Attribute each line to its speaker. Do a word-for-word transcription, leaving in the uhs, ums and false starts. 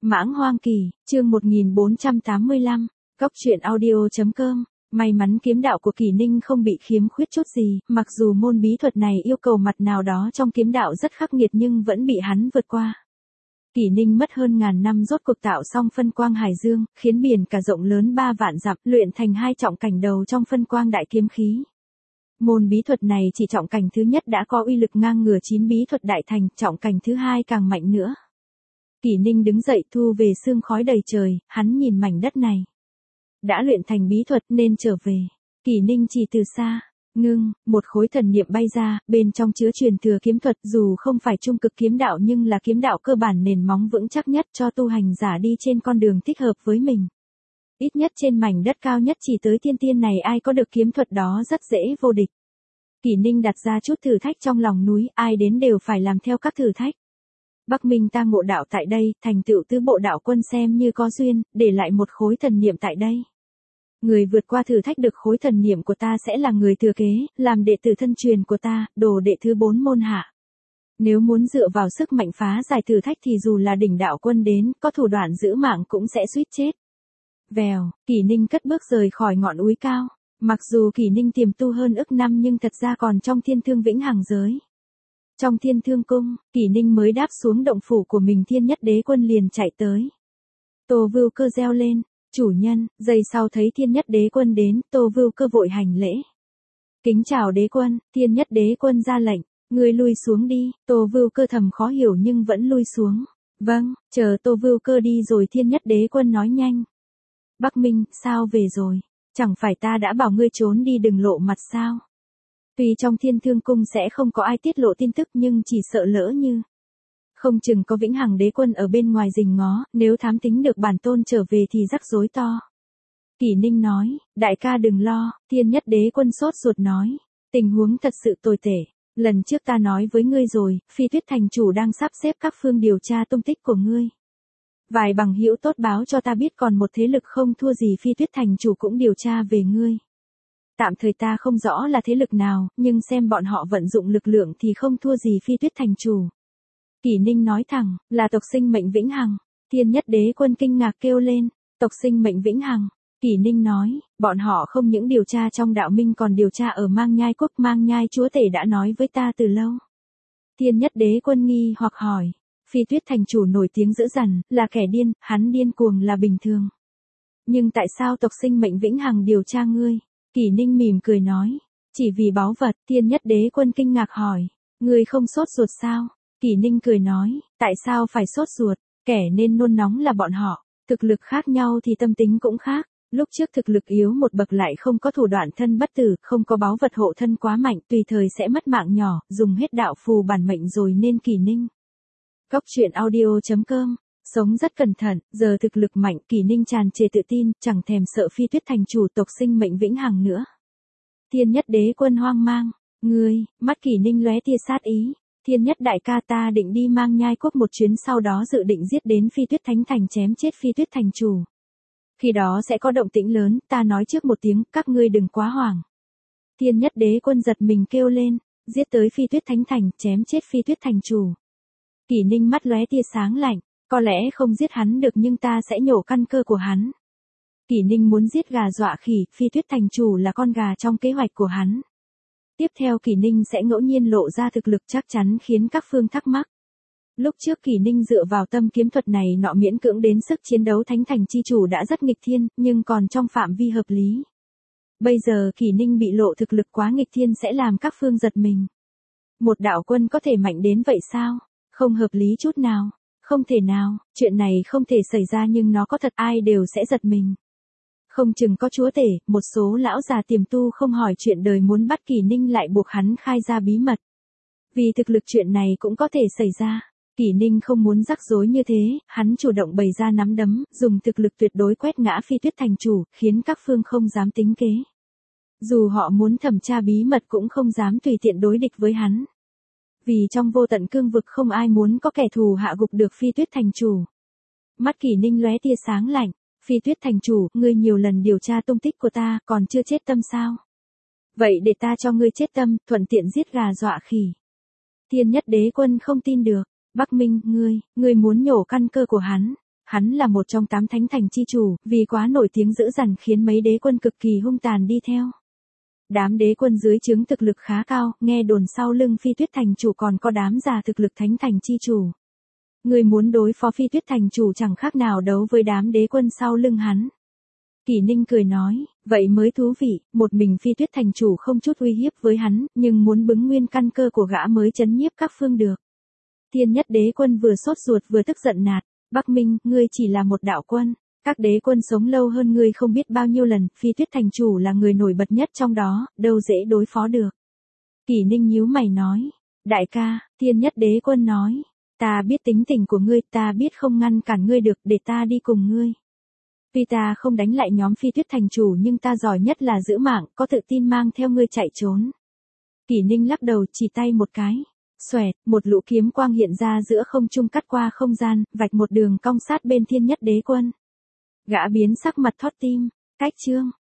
Speaker 1: Mãng Hoang Kỳ, chương một nghìn bốn trăm tám mươi lăm, Cóc truyện audio chấm com. May mắn kiếm đạo của Kỷ Ninh không bị khiếm khuyết chút gì, mặc dù môn bí thuật này yêu cầu mặt nào đó trong kiếm đạo rất khắc nghiệt nhưng vẫn bị hắn vượt qua. Kỷ Ninh mất hơn ngàn năm rốt cuộc tạo xong phân quang hải dương, khiến biển cả rộng lớn ba vạn dặm, luyện thành hai trọng cảnh đầu trong phân quang đại kiếm khí. Môn bí thuật này chỉ trọng cảnh thứ nhất đã có uy lực ngang ngửa chín bí thuật đại thành, trọng cảnh thứ hai càng mạnh nữa. Kỷ Ninh đứng dậy thu về sương khói đầy trời, hắn nhìn mảnh đất này. Đã luyện thành bí thuật nên trở về. Kỷ Ninh chỉ từ xa, ngưng, một khối thần niệm bay ra, bên trong chứa truyền thừa kiếm thuật, dù không phải trung cực kiếm đạo nhưng là kiếm đạo cơ bản nền móng vững chắc nhất cho tu hành giả đi trên con đường thích hợp với mình. Ít nhất trên mảnh đất cao nhất chỉ tới thiên tiên này ai có được kiếm thuật đó rất dễ vô địch. Kỷ Ninh đặt ra chút thử thách trong lòng núi, ai đến đều phải làm theo các thử thách. Bắc Minh ta ngộ đạo tại đây, thành tựu tứ bộ đạo quân xem như có duyên, để lại một khối thần niệm tại đây. Người vượt qua thử thách được khối thần niệm của ta sẽ là người thừa kế, làm đệ tử thân truyền của ta, đồ đệ thứ bốn môn hạ. Nếu muốn dựa vào sức mạnh phá giải thử thách thì dù là đỉnh đạo quân đến, có thủ đoạn giữ mạng cũng sẽ suýt chết. Vèo, Kỷ Ninh cất bước rời khỏi ngọn núi cao. Mặc dù Kỷ Ninh tiềm tu hơn ức năm nhưng thật ra còn trong thiên thương vĩnh hằng giới. Trong thiên thương cung, Kỷ Ninh mới đáp xuống động phủ của mình thiên nhất đế quân liền chạy tới. Tô Vưu Cơ reo lên, chủ nhân, giây sau thấy thiên nhất đế quân đến, Tô Vưu Cơ vội hành lễ. Kính chào đế quân, thiên nhất đế quân ra lệnh, ngươi lui xuống đi, Tô Vưu Cơ thầm khó hiểu nhưng vẫn lui xuống. Vâng, chờ Tô Vưu Cơ đi rồi thiên nhất đế quân nói nhanh. Bắc Minh, sao về rồi? Chẳng phải ta đã bảo ngươi trốn đi đừng lộ mặt sao? Tuy trong thiên thương cung sẽ không có ai tiết lộ tin tức nhưng chỉ sợ lỡ như. Không chừng có vĩnh hằng đế quân ở bên ngoài rình ngó, nếu thám tính được bản tôn trở về thì rắc rối to. Kỷ Ninh nói, đại ca đừng lo, thiên nhất đế quân sốt ruột nói. Tình huống thật sự tồi tệ, lần trước ta nói với ngươi rồi, Phi Tuyết thành chủ đang sắp xếp các phương điều tra tung tích của ngươi. Vài bằng hữu tốt báo cho ta biết còn một thế lực không thua gì Phi Tuyết thành chủ cũng điều tra về ngươi. Tạm thời ta không rõ là thế lực nào, nhưng xem bọn họ vận dụng lực lượng thì không thua gì Phi Tuyết thành chủ. Kỷ Ninh nói thẳng, là tộc sinh mệnh vĩnh hằng. Thiên nhất đế quân kinh ngạc kêu lên, tộc sinh mệnh vĩnh hằng. Kỷ Ninh nói, bọn họ không những điều tra trong đạo minh còn điều tra ở Mang Nhai quốc. Mang Nhai chúa tể đã nói với ta từ lâu. Thiên nhất đế quân nghi hoặc hỏi, Phi Tuyết thành chủ nổi tiếng dữ dằn, là kẻ điên, hắn điên cuồng là bình thường. Nhưng tại sao tộc sinh mệnh vĩnh hằng điều tra ngươi? Kỷ Ninh mỉm cười nói, chỉ vì báu vật. Thiên nhất đế quân kinh ngạc hỏi, ngươi không sốt ruột sao? Kỷ Ninh cười nói, tại sao phải sốt ruột, kẻ nên nôn nóng là bọn họ, thực lực khác nhau thì tâm tính cũng khác. Lúc trước thực lực yếu một bậc lại không có thủ đoạn thân bất tử, không có báu vật hộ thân quá mạnh, tùy thời sẽ mất mạng nhỏ, dùng hết đạo phù bản mệnh rồi nên Kỷ Ninh. Cóc truyện audio chấm com. Sống rất cẩn thận, giờ thực lực mạnh, Kỷ Ninh tràn trề tự tin, chẳng thèm sợ Phi Tuyết thành chủ tộc sinh mệnh vĩnh hằng nữa. Thiên nhất đế quân hoang mang, ngươi, mắt Kỷ Ninh lóe tia sát ý, thiên nhất đại ca ta định đi Mang Nhai quốc một chuyến sau đó dự định giết đến Phi Tuyết thánh thành chém chết Phi Tuyết thành chủ. Khi đó sẽ có động tĩnh lớn, ta nói trước một tiếng, các ngươi đừng quá hoảng. Thiên nhất đế quân giật mình kêu lên, giết tới Phi Tuyết thánh thành, chém chết Phi Tuyết thành chủ. Kỷ Ninh mắt lóe tia sáng lạnh. Có lẽ không giết hắn được nhưng ta sẽ nhổ căn cơ của hắn. Kỷ Ninh muốn giết gà dọa khỉ, Phi Tuyết thành chủ là con gà trong kế hoạch của hắn. Tiếp theo Kỷ Ninh sẽ ngẫu nhiên lộ ra thực lực chắc chắn khiến các phương thắc mắc. Lúc trước Kỷ Ninh dựa vào tâm kiếm thuật này nọ miễn cưỡng đến sức chiến đấu thánh thành chi chủ đã rất nghịch thiên, nhưng còn trong phạm vi hợp lý. Bây giờ Kỷ Ninh bị lộ thực lực quá nghịch thiên sẽ làm các phương giật mình. Một đạo quân có thể mạnh đến vậy sao? Không hợp lý chút nào. Không thể nào, chuyện này không thể xảy ra nhưng nó có thật ai đều sẽ giật mình. Không chừng có chúa tể, một số lão già tiềm tu không hỏi chuyện đời muốn bắt Kỷ Ninh lại buộc hắn khai ra bí mật. Vì thực lực chuyện này cũng có thể xảy ra. Kỷ Ninh không muốn rắc rối như thế, hắn chủ động bày ra nắm đấm, dùng thực lực tuyệt đối quét ngã Phi Tuyết thành chủ, khiến các phương không dám tính kế. Dù họ muốn thẩm tra bí mật cũng không dám tùy tiện đối địch với hắn. Vì trong vô tận cương vực không ai muốn có kẻ thù hạ gục được Phi Tuyết thành chủ. Mắt Kỷ Ninh lóe tia sáng lạnh, Phi Tuyết thành chủ, ngươi nhiều lần điều tra tung tích của ta, còn chưa chết tâm sao? Vậy để ta cho ngươi chết tâm, thuận tiện giết gà dọa khỉ. Thiên nhất đế quân không tin được, Bắc Minh, ngươi, ngươi muốn nhổ căn cơ của hắn. Hắn là một trong tám thánh thành chi chủ, vì quá nổi tiếng dữ dằn khiến mấy đế quân cực kỳ hung tàn đi theo. Đám đế quân dưới trướng thực lực khá cao, nghe đồn sau lưng Phi Tuyết thành chủ còn có đám già thực lực thánh thành chi chủ. Người muốn đối phó Phi Tuyết thành chủ chẳng khác nào đấu với đám đế quân sau lưng hắn. Kỷ Ninh cười nói, vậy mới thú vị, một mình Phi Tuyết thành chủ không chút uy hiếp với hắn, nhưng muốn bứng nguyên căn cơ của gã mới trấn nhiếp các phương được. Thiên Nhất đế quân vừa sốt ruột vừa tức giận nạt, Bắc Minh, ngươi chỉ là một đạo quân, các đế quân sống lâu hơn ngươi không biết bao nhiêu lần, Phi Tuyết thành chủ là người nổi bật nhất trong đó, đâu dễ đối phó được. Kỷ Ninh nhíu mày nói, đại ca, Thiên Nhất đế quân nói, ta biết tính tình của ngươi, ta biết không ngăn cản ngươi được, để ta đi cùng ngươi. Tuy ta không đánh lại nhóm Phi Tuyết thành chủ nhưng ta giỏi nhất là giữ mạng, có tự tin mang theo ngươi chạy trốn. Kỷ Ninh lắc đầu chỉ tay một cái. Xoẹt, một lũ kiếm quang hiện ra giữa không trung cắt qua không gian, vạch một đường cong sát bên Thiên Nhất đế quân. Gã biến sắc mặt thót tim, cách chương.